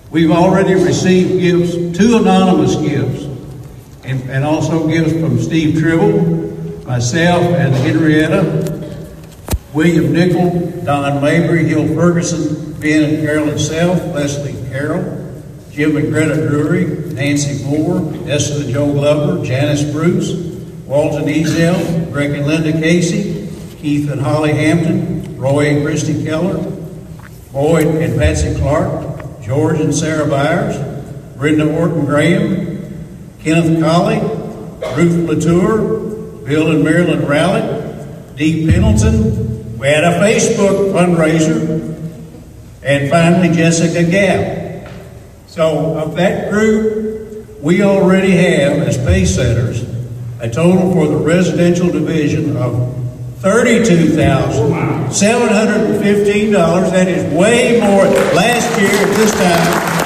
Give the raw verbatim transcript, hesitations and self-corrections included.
We've already received gifts, two anonymous gifts, and, and also gifts from Steve Tribble, myself, and Henrietta, William Nickel, Don Mabry, Hill Ferguson, Ben and Carolyn Self, Leslie Carroll, Jim and Greta Drury, Nancy Moore, Esther and Joe Glover, Janice Bruce, Walton Ezel, Greg and Linda Casey, Keith and Holly Hampton, Roy and Christy Keller, Boyd and Patsy Clark, George and Sarah Byers, Brenda Orton Graham, Kenneth Colley, Ruth Latour, Bill and Marilyn Rowlett, Dee Pendleton. We had a Facebook fundraiser, and finally Jessica Gap. So of that group, we already have, as pay setters, a total for the residential division of thirty-two thousand seven hundred fifteen dollars. That is way more last year at this time.